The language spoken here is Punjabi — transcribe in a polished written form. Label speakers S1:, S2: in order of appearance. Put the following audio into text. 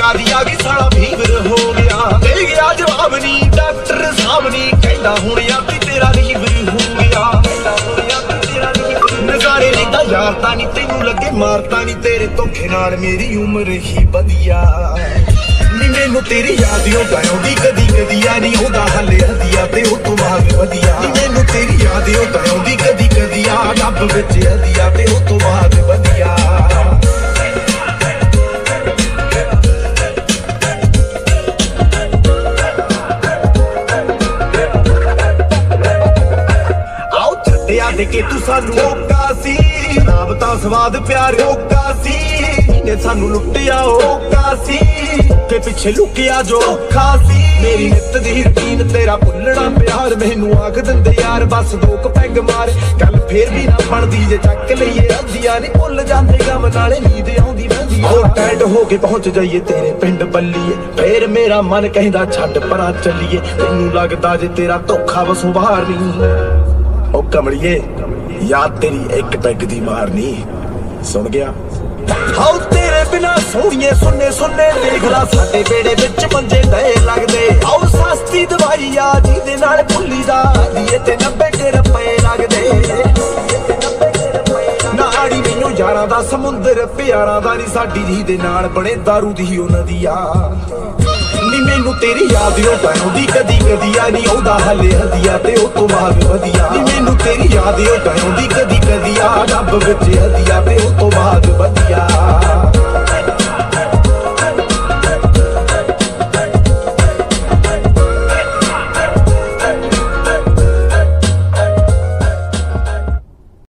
S1: ਦੀ ਆ ਗਈ ਸਾਲਾ ਫੀਵਰ ਹੋ ਗਿਆ। ਦੇ ਗਿਆ ਜਵਾਬ ਨੀ ਡਾਕਟਰ ਸਾਹਿਬ ਨੀ ਕਹਿੰਦਾ ਹੁਣ ਆਪੀ ਤੇਰਾ ਲੀਵਰ ਹੋ ਗਿਆ। ਨਜ਼ਾਰੇ ਲੈਂਦਾ ਯਾਰ ਤਾਂ ਨੀ ਤੈਨੂੰ ਲੱਗੇ ਮਾਰਤਾ ਨੀ ਤੇਰੇ ਧੋਖੇ ਨਾਲ ਮੇਰੀ ਉਮਰ ਹੀ ਵਧੀਆ। ਨੀ ਮੈਨੂੰ ਤੇਰੀ ਯਾਦ ਆਉਂਦੀ ਕਦੀ ਕਦੀ ਆ ਨੀ ਉਹਦਾ ਹੱਲ ਹਦੀਆ ਤੇ ਉਹ ਤੋਂ ਬਾਅਦ ਵਧੀਆ। ਨੀ ਮੈਨੂੰ ਤੇਰੀ ਯਾਦ ਆਉਂਦੀ ਕਦੀ ਕਦੀ ਆ ਰੱਬ ਵਿੱਚ ਹਦੀਆ ਤੇ ਉਹ ਤੋਂ ਬਾਅਦ ਵਧੀਆ। ਦੇ ਕੇ ਤੂੰ ਸਾਨੂੰ ਔਕਾ ਸੀ ਰੱਬ ਤਾਂ ਸਵਾਦ ਪਿਆਰ ਔਕਾ ਸੀ ਨੇ ਸਾਨੂੰ ਲੁੱਟਿਆ ਔਕਾ ਸੀ ਤੇ ਪਿੱਛੇ ਲੁਕਿਆ ਜੋ ਔਖਾ ਸੀ। ਮੇਰੀ ਨਿੱਤ ਦੀ ਰੁਟੀਨ ਤੇਰਾ ਭੁੱਲਣਾ ਪਿਆਰ ਮੈਨੂੰ ਆਖ ਦਿੰਦੇ ਯਾਰ ਬਸ ਦੋ ਕੁ ਪੈਗ ਮਾਰ ਗੱਲ ਫੇਰ ਵੀ ਨਾ ਬਣਦੀ ਜੇ ਚੱਕ ਲਈਏ ਅੱਧੀਆਂ ਨੀ ਭੁੱਲ ਜਾਂਦੇ ਗਮ ਨਾਲੇ ਨੀਂਦ ਆਉਂਦੀ ਰਹਿੰਦੀ ਆ। ਟੈਂਡ ਹੋ ਕੇ ਪਹੁੰਚ ਜਾਈਏ ਤੇਰੇ ਪਿੰਡ ਬੱਲੀਏ ਫੇਰ ਮੇਰਾ ਮਨ ਕਹਿੰਦਾ ਛੱਡ ਪਰਾਂ ਚੱਲੀਏ। ਤੈਨੂੰ ਲੱਗਦਾ ਜੇ ਤੇਰਾ ਧੋਖਾ ਵਸੋਂ ਬਾਹਰ ਨਹੀਂ ਉਹ ਕਮਲੀਏ ਯਾਦ ਤੇਰੀ ਇੱਕ ਪੈਗ ਦੀ ਮਾਰਨੀ ਸੁਣ ਗਿਆ। ਹਾਉ ਤੇਰੇ ਬਿਨਾ ਸੋਹਣੀਏ ਸੁਣਨੇ ਸੁਣਨੇ ਦੇਖ ਲਾ ਸਾਡੇ ਬੇੜੇ ਵਿੱਚ ਮੰਜੇ ਗਏ ਲੱਗਦੇ। ਹਾਉ ਸਸਤੀ ਦਵਾਈ ਆ ਜਿਹਦੇ ਨਾਲ ਭੁੱਲੀ ਦਾ ਦੀਏ ਤੇ 90 ਰੁਪਏ ਲੱਗਦੇ। ਨਾੜੀ ਮੈਨੂੰ ਯਾਰਾਂ ਦਾ ਸਮੁੰਦਰ ਪਿਆਰਾਂ ਦਾ ਨੀ ਸਾਡੀ ਰੀ ਦੇ ਨਾਲ ਬਣੇ ਦਾਰੂ ਦੀ ਉਹ ਨਦੀਆ। ਨੀ ਮੈਨੂੰ ਤੇਰੀ ਯਾਦ ਆਉਂਦੀ ਕਦੀ ਕਦੀ ਆ ਨੀ ਉਹਦਾ ਹੱਲ ਹਦੀਆ ਤੇ ਉਹ ਤੋਂ ਬਾਅਦ ਵਧੀਆ। ਨੀ ਮੈਨੂੰ ਤੇਰੀ ਯਾਦ ਆਉਂਦੀ ਕਦੀ ਕਦੀ ਆ ਰੱਬ ਵਿੱਚ ਹਦੀਆ ਤੇ ਉਹ ਤੋਂ ਬਾਅਦ ਵਧੀਆ।